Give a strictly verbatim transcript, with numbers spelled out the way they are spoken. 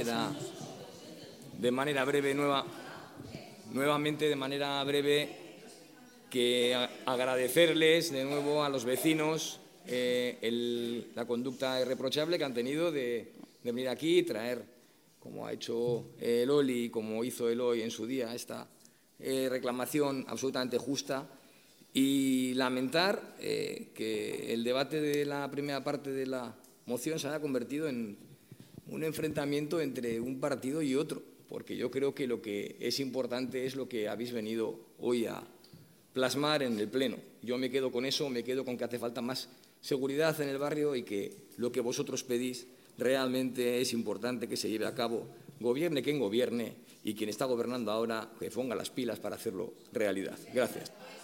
manera, de manera breve, nueva, nuevamente de manera breve, que agradecerles de nuevo a los vecinos eh, el, la conducta irreprochable que han tenido de, de venir aquí y traer, como ha hecho el Oli, como hizo el hoy en su día, esta eh, reclamación absolutamente justa, y lamentar eh, que el debate de la primera parte de la moción se haya convertido en un enfrentamiento entre un partido y otro, porque yo creo que lo que es importante es lo que habéis venido hoy a plasmar en el Pleno. Yo me quedo con eso, me quedo con que hace falta más seguridad en el barrio y que lo que vosotros pedís realmente es importante que se lleve a cabo, gobierne quien gobierne, y quien está gobernando ahora que ponga las pilas para hacerlo realidad. Gracias.